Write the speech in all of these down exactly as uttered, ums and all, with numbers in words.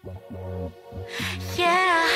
Yeah.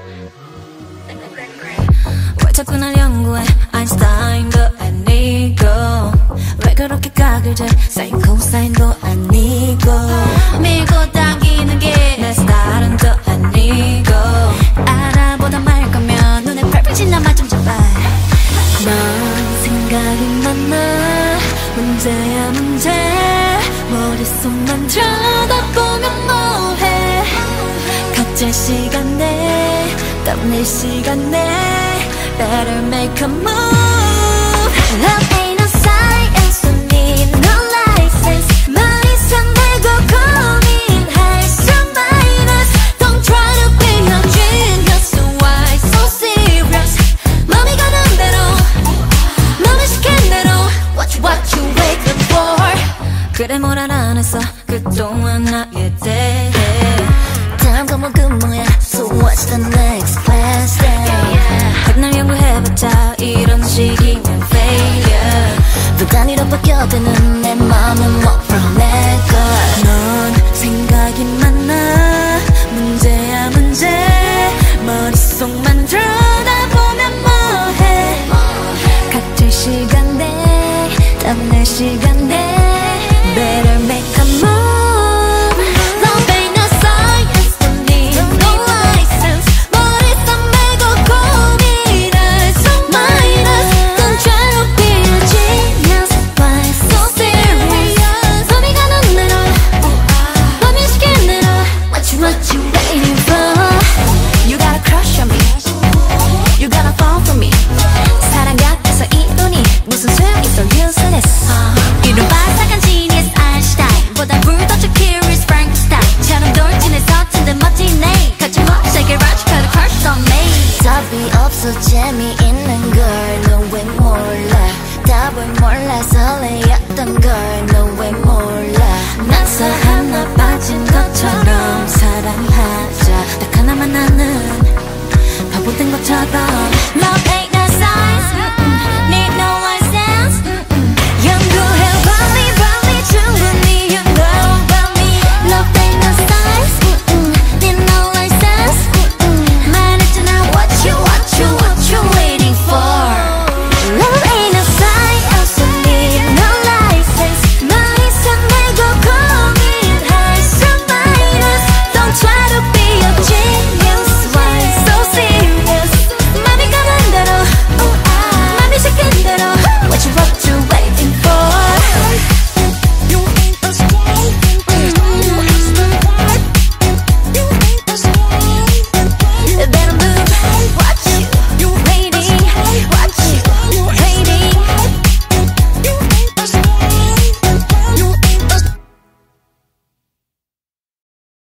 왜 자꾸 날 연구해 아인슈타인도 아니고 왜 그렇게 각을 재 사인 코사인도 아니고 밀고 당기는 게 내 스타일은 또 아니고 알아보다 말 거면 눈에 펄펄 지나 맛 좀 줘봐. 넌 생각이 많아 문제야 문제 머릿속만 들여다보면 뭐해 각자 시간에 땀낼 시간에 Better make a move. Love ain't no science, don't need no license. 머리서 내고 고민할 수 minus. Don't try to be a genius, so why so serious? 맘이 가는 대로, 맘이 시킨 대로. What you, what you waiting for? 그래 뭘 안 했어 그동안 나에 대해. 다음 과목은 뭐야? So what's the next class day? 날 연구해봤자 이런 식이면 failure. 또 단위로 바뀌어대는 내 맘은 more from 내꺼. 넌 생각이 많아 문제야 문제 머릿속만 들여다보면 뭐해 각질 시간에 땀낼 시간에 Better make a move. What